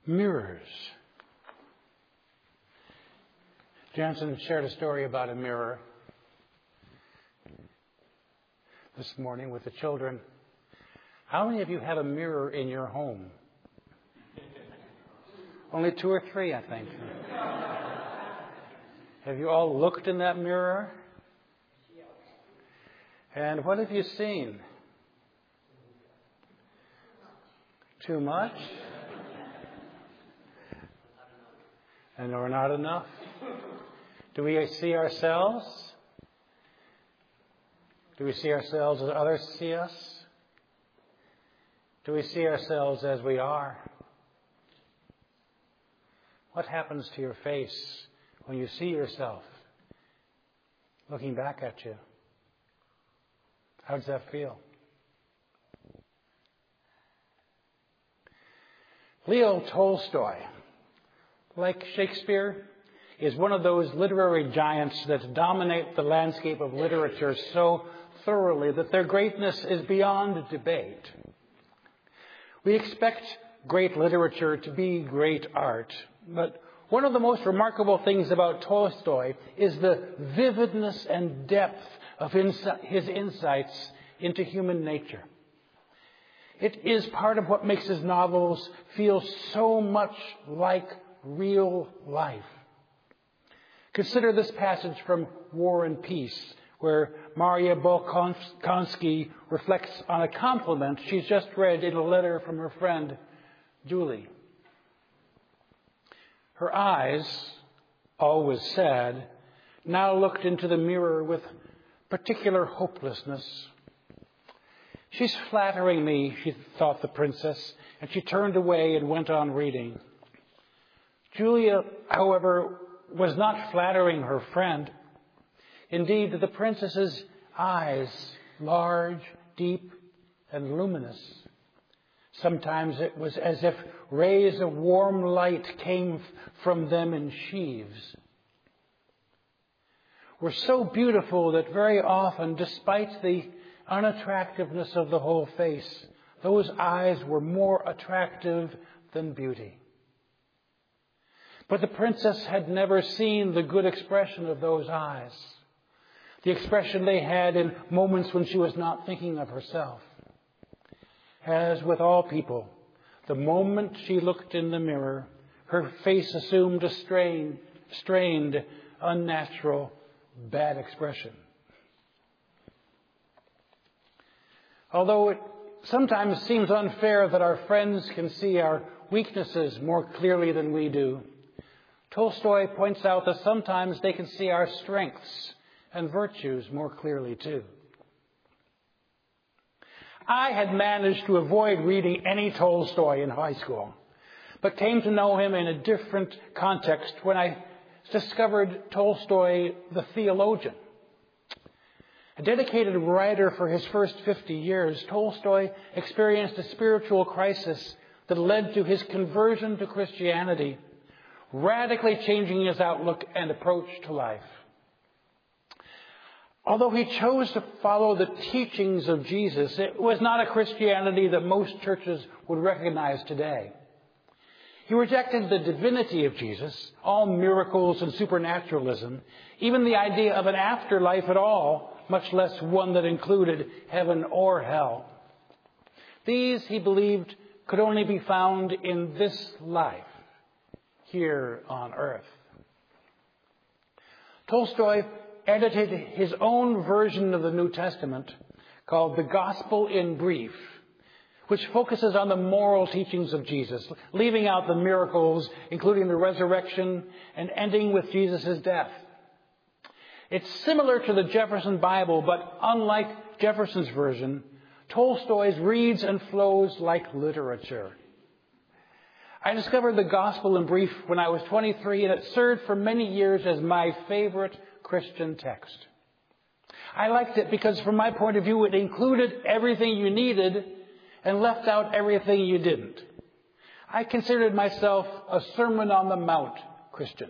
Mirrors. Jansen shared a story about a mirror this morning with the children. How many of you have a mirror in your home? Only 2 or 3, I think. Have you all looked in that mirror? And what have you seen? Too much? And or not enough? Do we see ourselves? Do we see ourselves as others see us? Do we see ourselves as we are? What happens to your face when you see yourself looking back at you? How does that feel? Leo Tolstoy, like Shakespeare, is one of those literary giants that dominate the landscape of literature so thoroughly that their greatness is beyond debate. We expect great literature to be great art, but one of the most remarkable things about Tolstoy is the vividness and depth of his insights into human nature. It is part of what makes his novels feel so much like real life. Consider this passage from War and Peace, where Maria Bolkonsky reflects on a compliment she's just read in a letter from her friend, Julie. Her eyes, always sad, now looked into the mirror with particular hopelessness. She's flattering me, she thought the princess, and she turned away and went on reading. Julia, however, was not flattering her friend. Indeed, the princess's eyes, large, deep, and luminous. Sometimes it was as if rays of warm light came from them in sheaves. Were so beautiful that very often, despite the unattractiveness of the whole face, those eyes were more attractive than beauty. But the princess had never seen the good expression of those eyes, the expression they had in moments when she was not thinking of herself. As with all people, the moment she looked in the mirror, her face assumed a strained, unnatural, bad expression. Although it sometimes seems unfair that our friends can see our weaknesses more clearly than we do, Tolstoy points out that sometimes they can see our strengths and virtues more clearly too. I had managed to avoid reading any Tolstoy in high school, but came to know him in a different context when I discovered Tolstoy the theologian. A dedicated writer for his first 50 years, Tolstoy experienced a spiritual crisis that led to his conversion to Christianity, radically changing his outlook and approach to life. Although he chose to follow the teachings of Jesus, it was not a Christianity that most churches would recognize today. He rejected the divinity of Jesus, all miracles and supernaturalism, even the idea of an afterlife at all, much less one that included heaven or hell. These, he believed, could only be found in this life, here on earth. Tolstoy edited his own version of the New Testament called The Gospel in Brief, which focuses on the moral teachings of Jesus, leaving out the miracles, including the resurrection, and ending with Jesus' death. It's similar to the Jefferson Bible, but unlike Jefferson's version, Tolstoy's reads and flows like literature. I discovered the Gospel in Brief when I was 23, and it served for many years as my favorite Christian text. I liked it because, from my point of view, it included everything you needed and left out everything you didn't. I considered myself a Sermon on the Mount Christian.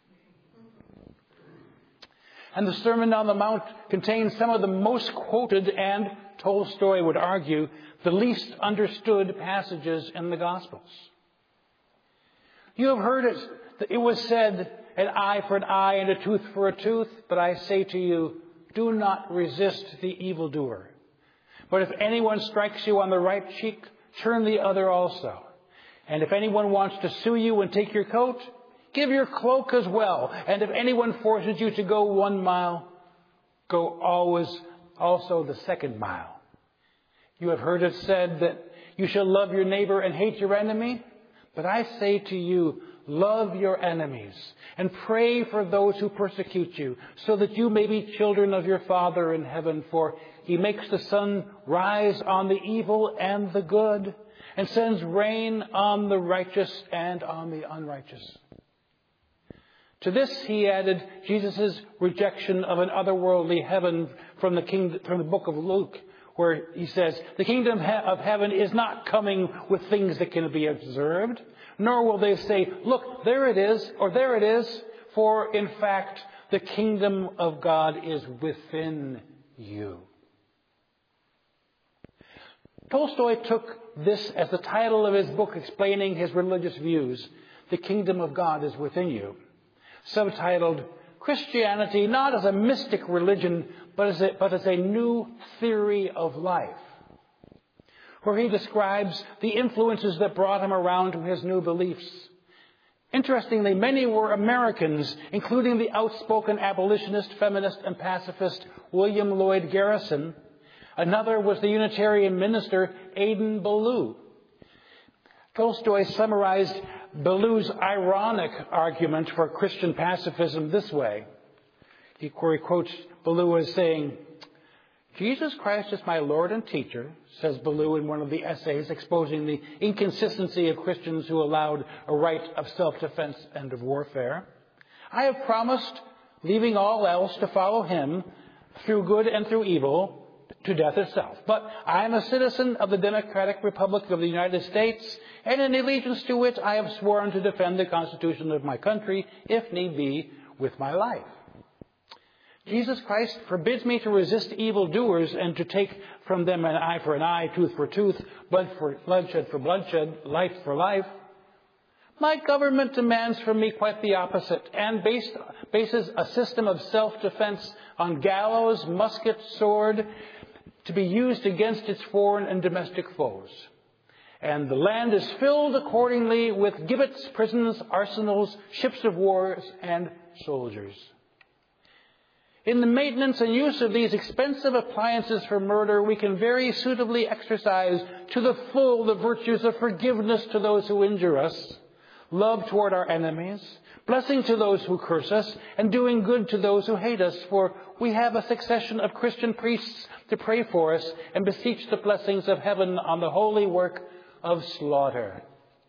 And the Sermon on the Mount contains some of the most quoted and, Tolstoy would argue, the least understood passages in the Gospels. You have heard it was said, an eye for an eye and a tooth for a tooth. But I say to you, do not resist the evildoer. But if anyone strikes you on the right cheek, turn the other also. And if anyone wants to sue you and take your coat, give your cloak as well. And if anyone forces you to go 1 mile, go always also the 2nd mile. You have heard it said that you shall love your neighbor and hate your enemy. But I say to you, love your enemies and pray for those who persecute you, so that you may be children of your Father in heaven. For he makes the sun rise on the evil and the good, and sends rain on the righteous and on the unrighteous. To this he added Jesus' rejection of an otherworldly heaven from the book of Luke, where he says, the kingdom of heaven is not coming with things that can be observed, nor will they say, look, there it is, or there it is, for in fact, the kingdom of God is within you. Tolstoy took this as the title of his book explaining his religious views. The kingdom of God is within you. Subtitled, Christianity not as a mystic religion, but as a new theory of life, where he describes the influences that brought him around to his new beliefs. Interestingly, many were Americans, including the outspoken abolitionist, feminist, and pacifist William Lloyd Garrison. Another was the Unitarian minister Aidan Ballou. Tolstoy summarized Ballou's ironic argument for Christian pacifism this way. He quotes Ballou as saying, Jesus Christ is my Lord and teacher, says Ballou in one of the essays exposing the inconsistency of Christians who allowed a right of self-defense and of warfare. I have promised, leaving all else, to follow him through good and through evil, to death itself. But I am a citizen of the Democratic Republic of the United States, and in allegiance to which I have sworn to defend the Constitution of my country, if need be, with my life. Jesus Christ forbids me to resist evildoers and to take from them an eye for an eye, tooth for tooth, bloodshed for bloodshed, life for life. My government demands from me quite the opposite, and bases a system of self-defense on gallows, musket, sword, to be used against its foreign and domestic foes. And the land is filled accordingly with gibbets, prisons, arsenals, ships of war, and soldiers. In the maintenance and use of these expensive appliances for murder, we can very suitably exercise to the full the virtues of forgiveness to those who injure us, love toward our enemies, blessing to those who curse us, and doing good to those who hate us. For we have a succession of Christian priests to pray for us and beseech the blessings of heaven on the holy work of slaughter.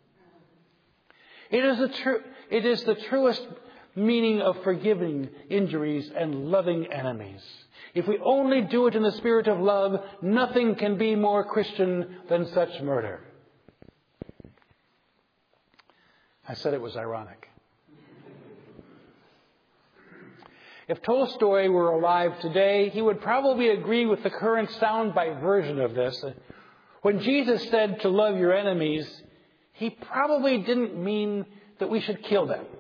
It is the truest meaning of forgiving injuries and loving enemies. If we only do it in the spirit of love, nothing can be more Christian than such murder. I said it was ironic. If Tolstoy were alive today, he would probably agree with the current soundbite version of this. When Jesus said to love your enemies, he probably didn't mean that we should kill them.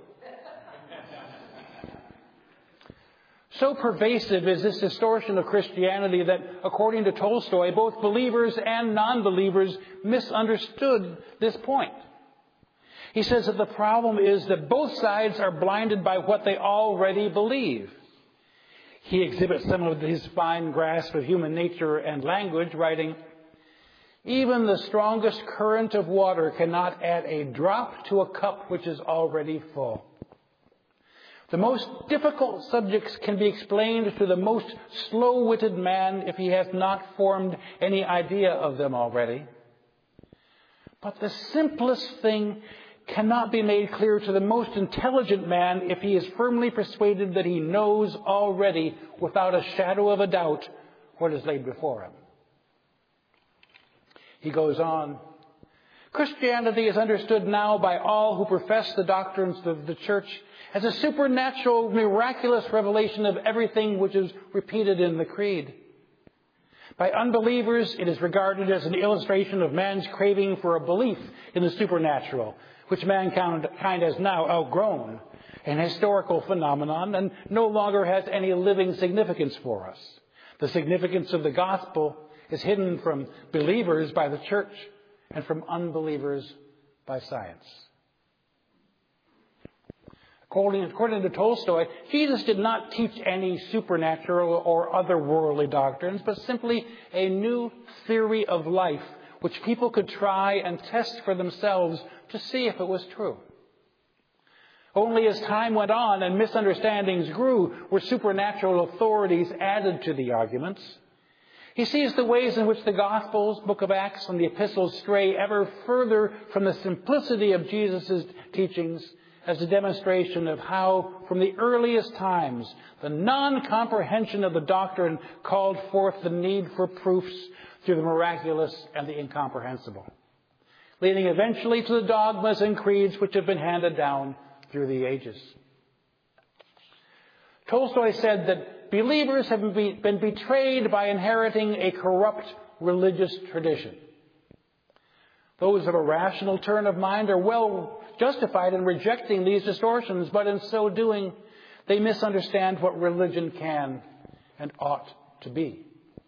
So pervasive is this distortion of Christianity that, according to Tolstoy, both believers and non-believers misunderstood this point. He says that the problem is that both sides are blinded by what they already believe. He exhibits some of his fine grasp of human nature and language, writing, even the strongest current of water cannot add a drop to a cup which is already full. The most difficult subjects can be explained to the most slow-witted man if he has not formed any idea of them already. But the simplest thing cannot be made clear to the most intelligent man if he is firmly persuaded that he knows already, without a shadow of a doubt, what is laid before him. He goes on, Christianity is understood now by all who profess the doctrines of the Church as a supernatural, miraculous revelation of everything which is repeated in the Creed. By unbelievers, it is regarded as an illustration of man's craving for a belief in the supernatural, which mankind has now outgrown, an historical phenomenon, and no longer has any living significance for us. The significance of the gospel is hidden from believers by the church and from unbelievers by science. According to Tolstoy, Jesus did not teach any supernatural or otherworldly doctrines, but simply a new theory of life which people could try and test for themselves to see if it was true. Only as time went on and misunderstandings grew were supernatural authorities added to the arguments. He sees the ways in which the Gospels, Book of Acts, and the Epistles stray ever further from the simplicity of Jesus' teachings as a demonstration of how, from the earliest times, the non-comprehension of the doctrine called forth the need for proofs through the miraculous and the incomprehensible, leading eventually to the dogmas and creeds which have been handed down through the ages. Tolstoy said that believers have been betrayed by inheriting a corrupt religious tradition. Those of a rational turn of mind are well justified in rejecting these distortions, but in so doing, they misunderstand what religion can and ought to be.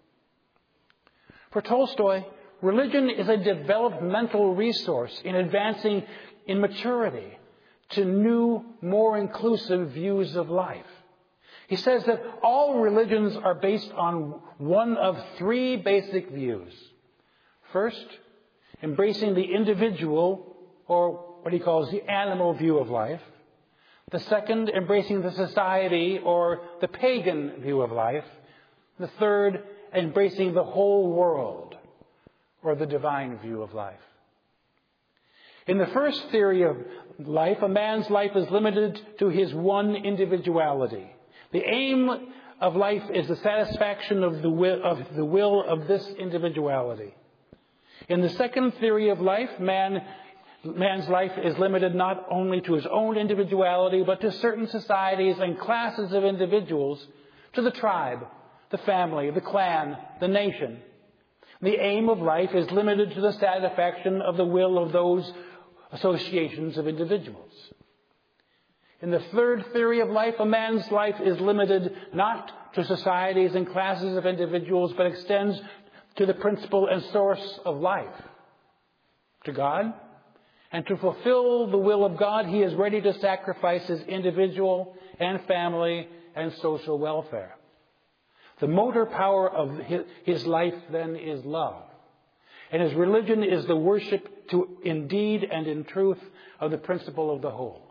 For Tolstoy, religion is a developmental resource in advancing in maturity to new, more inclusive views of life. He says that all religions are based on one of three basic views. First, embracing the individual, or what he calls the animal view of life. The second, embracing the society or the pagan view of life. The third, embracing the whole world or the divine view of life. In the first theory of life, a man's life is limited to his one individuality. The aim of life is the satisfaction of the will of this individuality. In the second theory of life, man's life is limited not only to his own individuality, but to certain societies and classes of individuals, to the tribe, the family, the clan, the nation. The aim of life is limited to the satisfaction of the will of those associations of individuals. In the third theory of life, a man's life is limited not to societies and classes of individuals, but extends to the principle and source of life, to God. And to fulfill the will of God, he is ready to sacrifice his individual and family and social welfare. The motor power of his life, then, is love. And his religion is the worship in deed and in truth of the principle of the whole.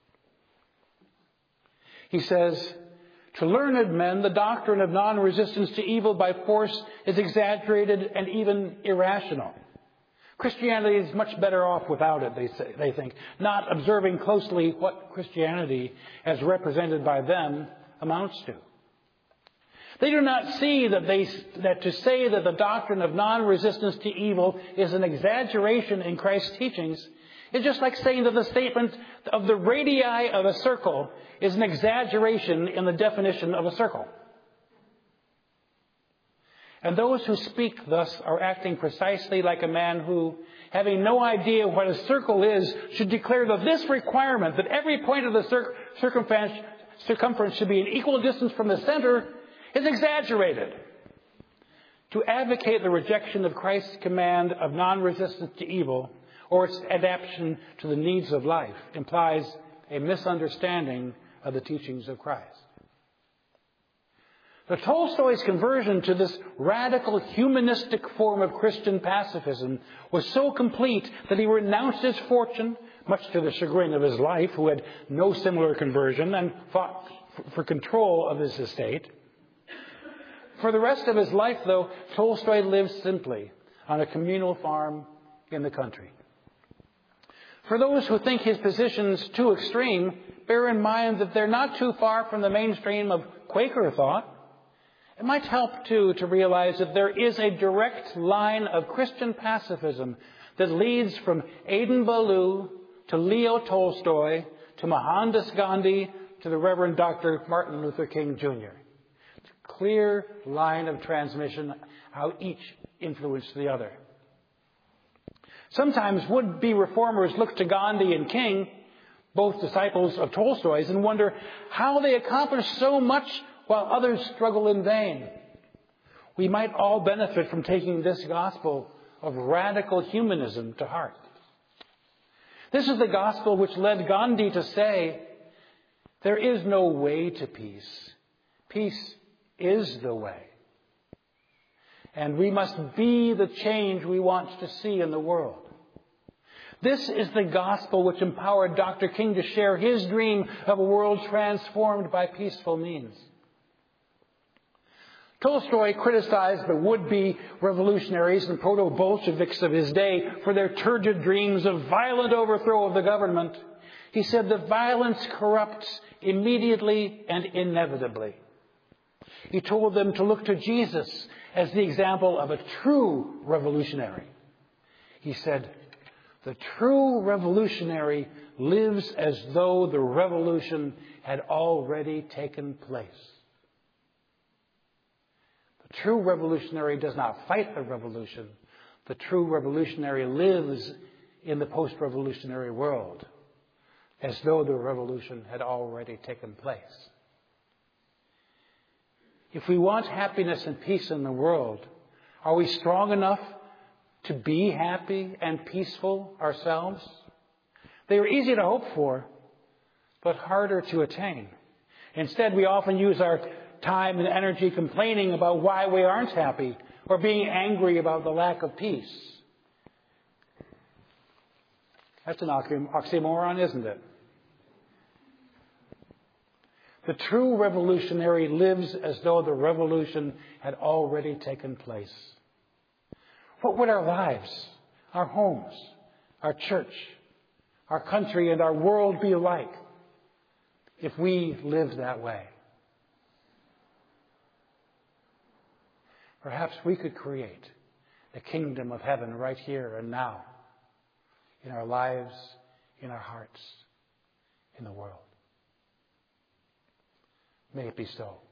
He says, to learned men, the doctrine of non-resistance to evil by force is exaggerated and even irrational. Christianity is much better off without it, they think, not observing closely what Christianity, as represented by them, amounts to. They do not see that to say that the doctrine of non-resistance to evil is an exaggeration in Christ's teachings is just like saying that the statement of the radii of a circle is an exaggeration in the definition of a circle. And those who speak thus are acting precisely like a man who, having no idea what a circle is, should declare that this requirement, that every point of the circumference should be an equal distance from the center, is exaggerated. To advocate the rejection of Christ's command of non-resistance to evil, or its adaptation to the needs of life, implies a misunderstanding of the teachings of Christ. But Tolstoy's conversion to this radical humanistic form of Christian pacifism was so complete that he renounced his fortune, much to the chagrin of his wife, who had no similar conversion, and fought for control of his estate. For the rest of his life, though, Tolstoy lived simply on a communal farm in the country. For those who think his positions too extreme, bear in mind that they're not too far from the mainstream of Quaker thought. It might help, too, to realize that there is a direct line of Christian pacifism that leads from Adin Ballou to Leo Tolstoy to Mohandas Gandhi to the Reverend Dr. Martin Luther King Jr. It's a clear line of transmission how each influenced the other. Sometimes would-be reformers look to Gandhi and King, both disciples of Tolstoy's, and wonder how they accomplished so much while others struggle in vain. We might all benefit from taking this gospel of radical humanism to heart. This is the gospel which led Gandhi to say, "There is no way to peace. Peace is the way." And we must be the change we want to see in the world. This is the gospel which empowered Dr. King to share his dream of a world transformed by peaceful means. Tolstoy criticized the would-be revolutionaries and proto-Bolsheviks of his day for their turgid dreams of violent overthrow of the government. He said that violence corrupts immediately and inevitably. He told them to look to Jesus as the example of a true revolutionary. He said, "The true revolutionary lives as though the revolution had already taken place." The true revolutionary does not fight the revolution. The true revolutionary lives in the post-revolutionary world as though the revolution had already taken place. If we want happiness and peace in the world, are we strong enough to be happy and peaceful ourselves? They are easy to hope for, but harder to attain. Instead, we often use our time and energy complaining about why we aren't happy or being angry about the lack of peace. That's an oxymoron, isn't it? The true revolutionary lives as though the revolution had already taken place. What would our lives, our homes, our church, our country, and our world be like if we lived that way? Perhaps we could create the kingdom of heaven right here and now, in our lives, in our hearts, in the world. May it be so.